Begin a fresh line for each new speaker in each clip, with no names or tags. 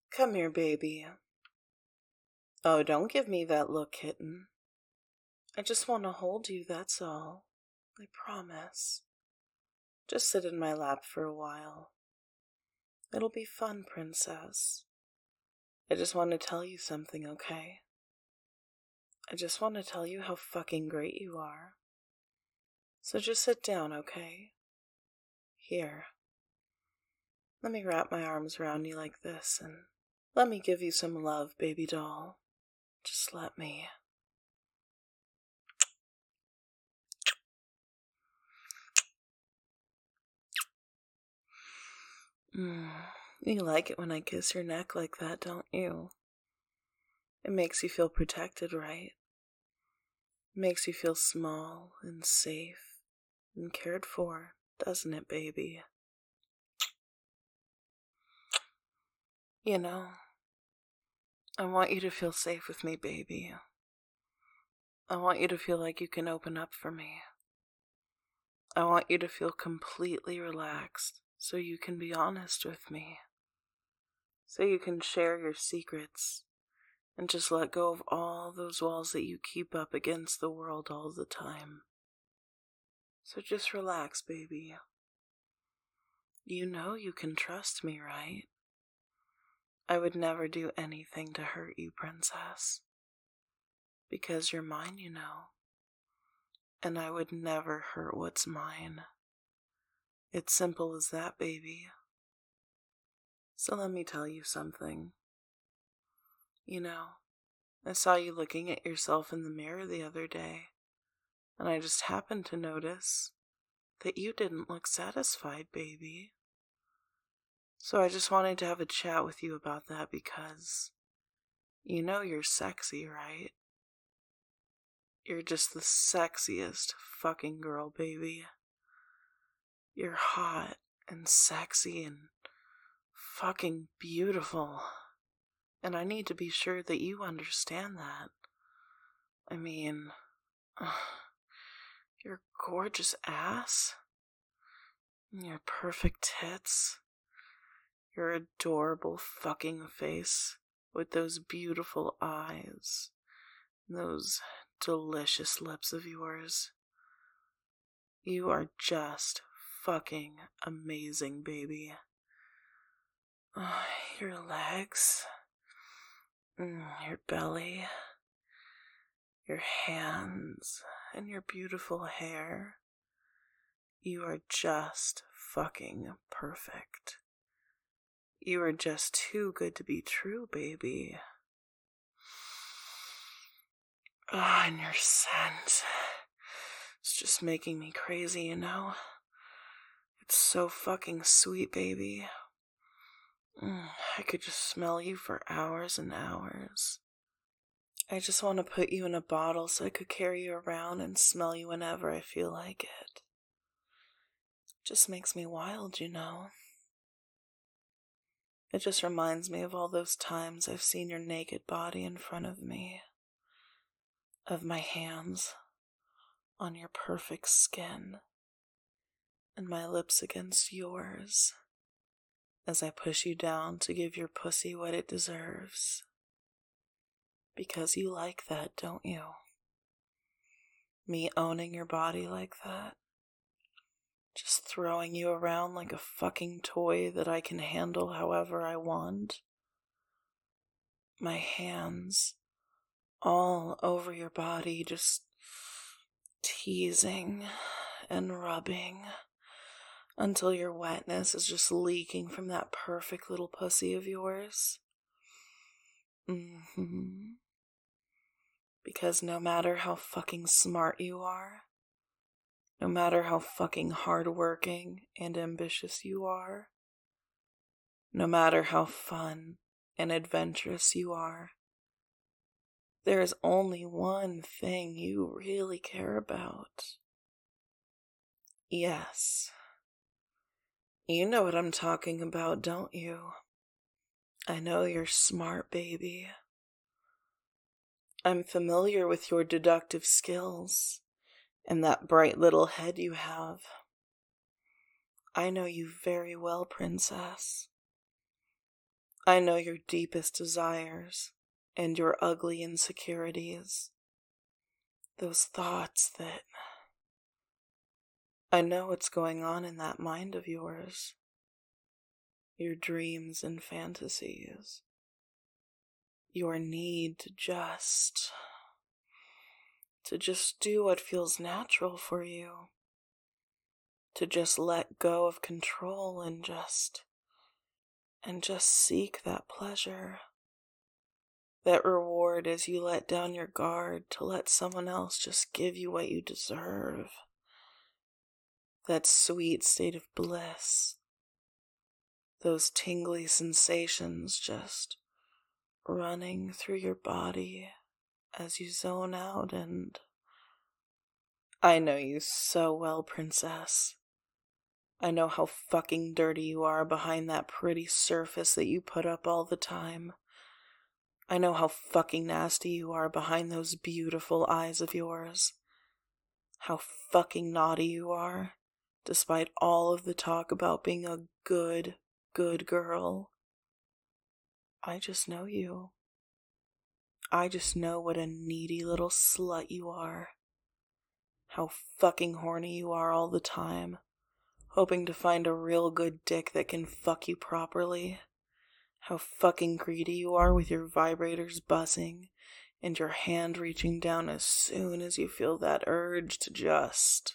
Come here, baby. Oh, don't give me that look, kitten. I just want to hold you, that's all. I promise. Just sit in my lap for a while. It'll be fun, princess. I just want to tell you something, okay? I just want to tell you how fucking great you are. So just sit down, okay? Here. Let me wrap my arms around you like this and let me give you some love, baby doll. Just let me. You like it when I kiss your neck like that, don't you? It makes you feel protected, right? It makes you feel small and safe and cared for, doesn't it, baby? You know, I want you to feel safe with me, baby. I want you to feel like you can open up for me. I want you to feel completely relaxed so you can be honest with me. So you can share your secrets and just let go of all those walls that you keep up against the world all the time. So just relax, baby. You know you can trust me, right? I would never do anything to hurt you, princess. Because you're mine, you know. And I would never hurt what's mine. It's simple as that, baby. So let me tell you something. You know, I saw you looking at yourself in the mirror the other day, and I just happened to notice that you didn't look satisfied, baby. So I just wanted to have a chat with you about that because you know you're sexy, right? You're just the sexiest fucking girl, baby. You're hot and sexy and fucking beautiful. And I need to be sure that you understand that. I mean, your gorgeous ass, your perfect tits, your adorable fucking face with those beautiful eyes, those delicious lips of yours. You are just fucking amazing, baby. Your legs, your belly, your hands, and your beautiful hair. You are just fucking perfect. You are just too good to be true, baby. And your scent. It's just making me crazy, you know? It's so fucking sweet, baby. I could just smell you for hours and hours. I just want to put you in a bottle so I could carry you around and smell you whenever I feel like it. Just makes me wild, you know? It just reminds me of all those times I've seen your naked body in front of me. Of my hands on your perfect skin. And my lips against yours. As I push you down to give your pussy what it deserves. Because you like that, don't you? Me owning your body like that. Just throwing you around like a fucking toy that I can handle however I want. My hands all over your body, just teasing and rubbing until your wetness is just leaking from that perfect little pussy of yours. Because no matter how fucking smart you are, no matter how fucking hardworking and ambitious you are, no matter how fun and adventurous you are, there is only one thing you really care about. Yes. You know what I'm talking about, don't you? I know you're smart, baby. I'm familiar with your deductive skills and that bright little head you have. I know you very well, princess. I know your deepest desires and your ugly insecurities. Those thoughts that... I know what's going on in that mind of yours. Your dreams and fantasies. Your need to just do what feels natural for you. To just let go of control and just seek that pleasure. That reward as you let down your guard to let someone else just give you what you deserve. That sweet state of bliss. Those tingly sensations just running through your body as you zone out. And I know you so well, princess. I know how fucking dirty you are behind that pretty surface that you put up all the time. I know how fucking nasty you are behind those beautiful eyes of yours. How fucking naughty you are, despite all of the talk about being a good girl. I just know you. I just know what a needy little slut you are. How fucking horny you are all the time, hoping to find a real good dick that can fuck you properly. How fucking greedy you are with your vibrators buzzing and your hand reaching down as soon as you feel that urge to just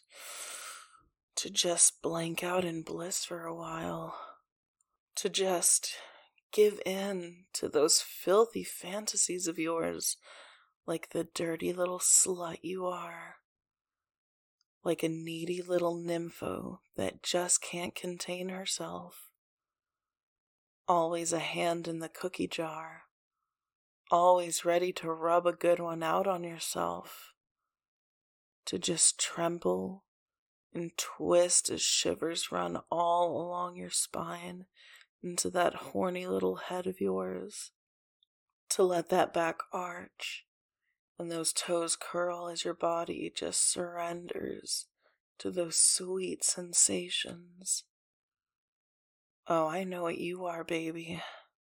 blank out in bliss for a while. To just give in to those filthy fantasies of yours like the dirty little slut you are. Like a needy little nympho that just can't contain herself. Always a hand in the cookie jar. Always ready to rub a good one out on yourself. To just tremble and twist as shivers run all along your spine into that horny little head of yours. To let that back arch and those toes curl as your body just surrenders to those sweet sensations. Oh, I know what you are, baby.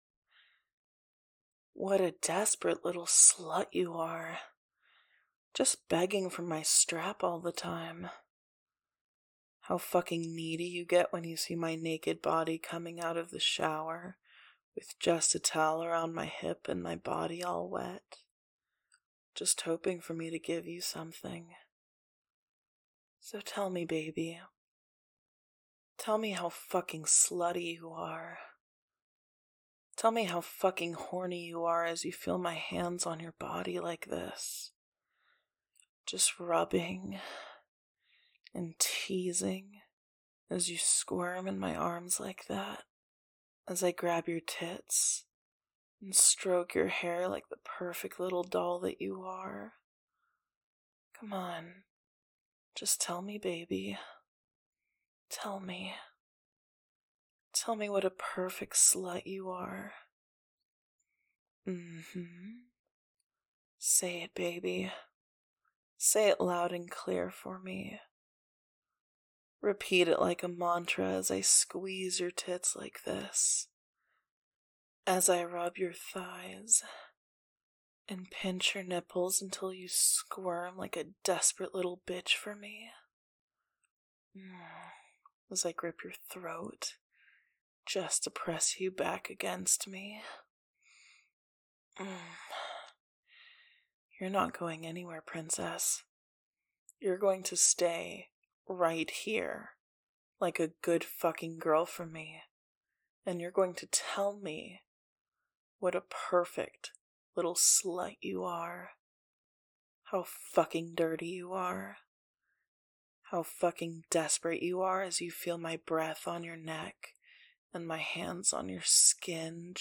What a desperate little slut you are. Just begging for my strap all the time. How fucking needy you get when you see my naked body coming out of the shower with just a towel around my hip and my body all wet. Just hoping for me to give you something. So tell me, baby. Tell me how fucking slutty you are. Tell me how fucking horny you are as you feel my hands on your body like this. Just rubbing and teasing as you squirm in my arms like that. As I grab your tits and stroke your hair like the perfect little doll that you are. Come on. Just tell me, baby. Tell me. Tell me what a perfect slut you are. Say it, baby. Say it loud and clear for me. Repeat it like a mantra as I squeeze your tits like this. As I rub your thighs and pinch your nipples until you squirm like a desperate little bitch for me. As I grip your throat just to press you back against me. You're not going anywhere, princess. You're going to stay right here like a good fucking girl for me. And you're going to tell me what a perfect little slut you are. How fucking dirty you are. How fucking desperate you are as you feel my breath on your neck and my hands on your skin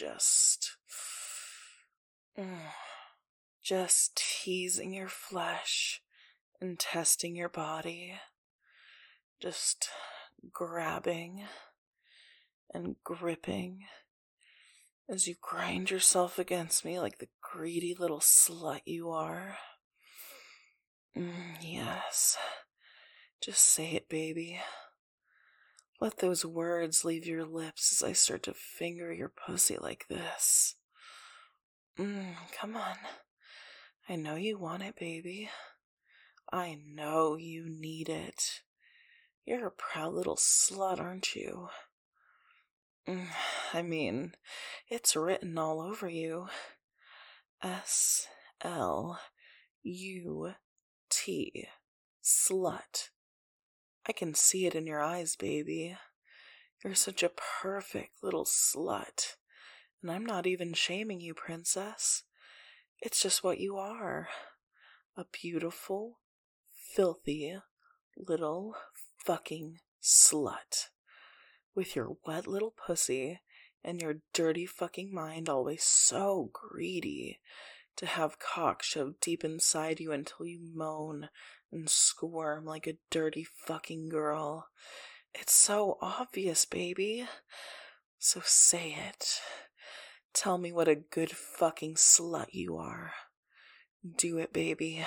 just teasing your flesh and testing your body. Just grabbing and gripping as you grind yourself against me like the greedy little slut you are. Yes. Just say it, baby. Let those words leave your lips as I start to finger your pussy like this. Come on. I know you want it, baby. I know you need it. You're a proud little slut, aren't you? I mean, it's written all over you. S-L-U-T. Slut. I can see it in your eyes, baby. You're such a perfect little slut. And I'm not even shaming you, princess. It's just what you are. A beautiful, filthy, little fucking slut. With your wet little pussy and your dirty fucking mind always so greedy to have cock shoved deep inside you until you moan and squirm like a dirty fucking girl. It's so obvious, baby. So say it. Tell me what a good fucking slut you are. Do it, baby.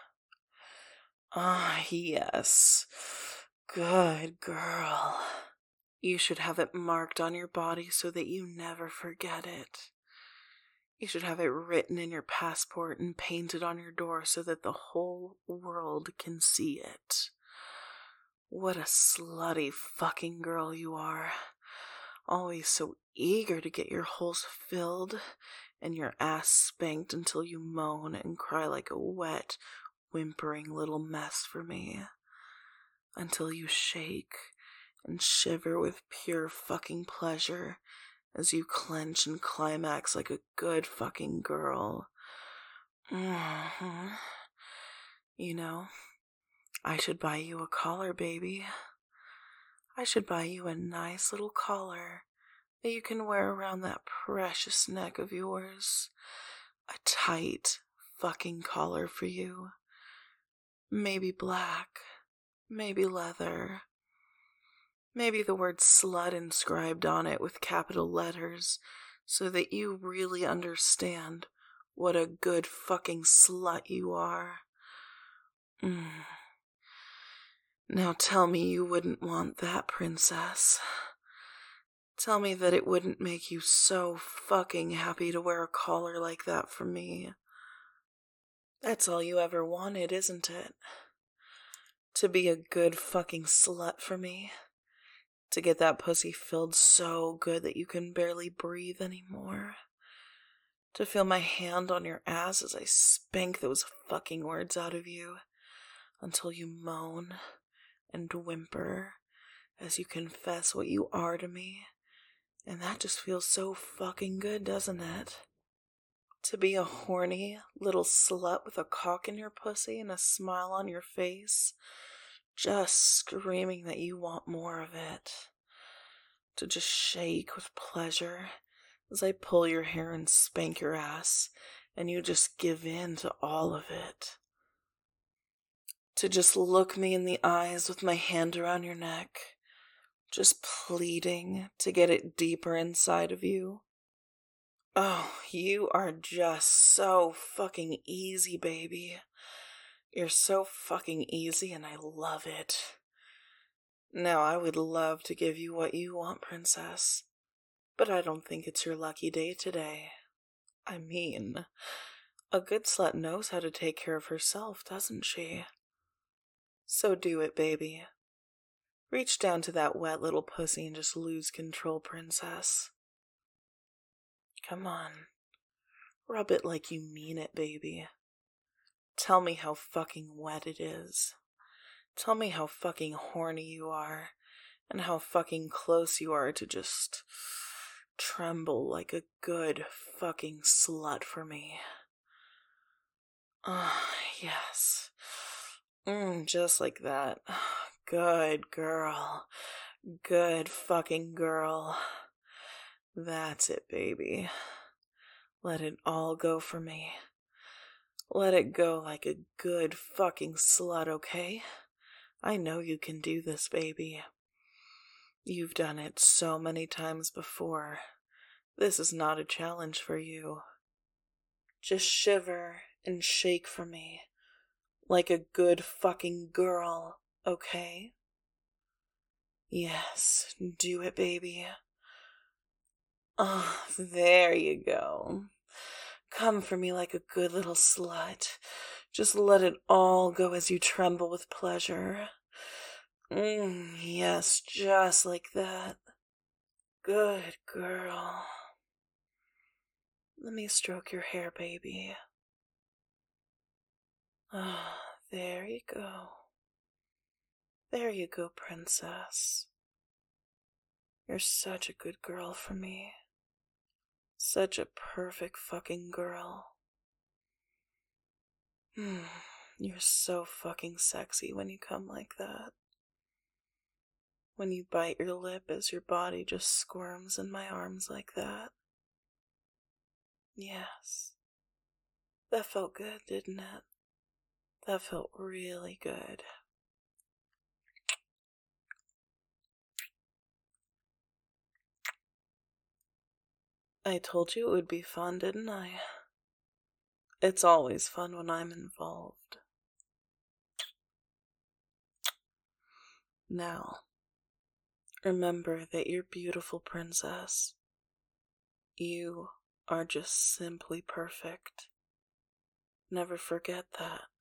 Ah, yes. Good girl. You should have it marked on your body so that you never forget it. You should have it written in your passport and painted on your door so that the whole world can see it. What a slutty fucking girl you are. Always so eager to get your holes filled and your ass spanked until you moan and cry like a wet, whimpering little mess for me. Until you shake and shiver with pure fucking pleasure as you clench and climax like a good fucking girl. You know, I should buy you a collar, baby. I should buy you a nice little collar that you can wear around that precious neck of yours. A tight fucking collar for you. Maybe black, maybe leather. Maybe the word slut inscribed on it with capital letters so that you really understand what a good fucking slut you are. Now tell me you wouldn't want that, princess. Tell me that it wouldn't make you so fucking happy to wear a collar like that for me. That's all you ever wanted, isn't it? To be a good fucking slut for me. To get that pussy filled so good that you can barely breathe anymore. To feel my hand on your ass as I spank those fucking words out of you until you moan and whimper as you confess what you are to me. And that just feels so fucking good, doesn't it? To be a horny little slut with a cock in your pussy and a smile on your face, just screaming that you want more of it. To just shake with pleasure as I pull your hair and spank your ass, and you just give in to all of it. To just look me in the eyes with my hand around your neck, just pleading to get it deeper inside of you. Oh, you are just so fucking easy, baby. You're so fucking easy and I love it. Now, I would love to give you what you want, princess, but I don't think it's your lucky day today. I mean, a good slut knows how to take care of herself, doesn't she? So do it, baby. Reach down to that wet little pussy and just lose control, princess. Come on. Rub it like you mean it, baby. Tell me how fucking wet it is. Tell me how fucking horny you are, and how fucking close you are to just tremble like a good fucking slut for me. Yes. Just like that. Good girl. Good fucking girl. That's it, baby. Let it all go for me. Let it go like a good fucking slut, okay? I know you can do this, baby. You've done it so many times before. This is not a challenge for you. Just shiver and shake for me, like a good fucking girl, okay? Yes, do it, baby. Ah, there you go. Come for me like a good little slut. Just let it all go as you tremble with pleasure. Yes, just like that. Good girl. Let me stroke your hair, baby. Ah, there you go. There you go, princess. You're such a good girl for me. Such a perfect fucking girl. You're so fucking sexy when you come like that. When you bite your lip as your body just squirms in my arms like that. Yes. That felt good, didn't it? That felt really good. I told you it would be fun, didn't I? It's always fun when I'm involved. Now, remember that you're beautiful, princess. You are just simply perfect. Never forget that.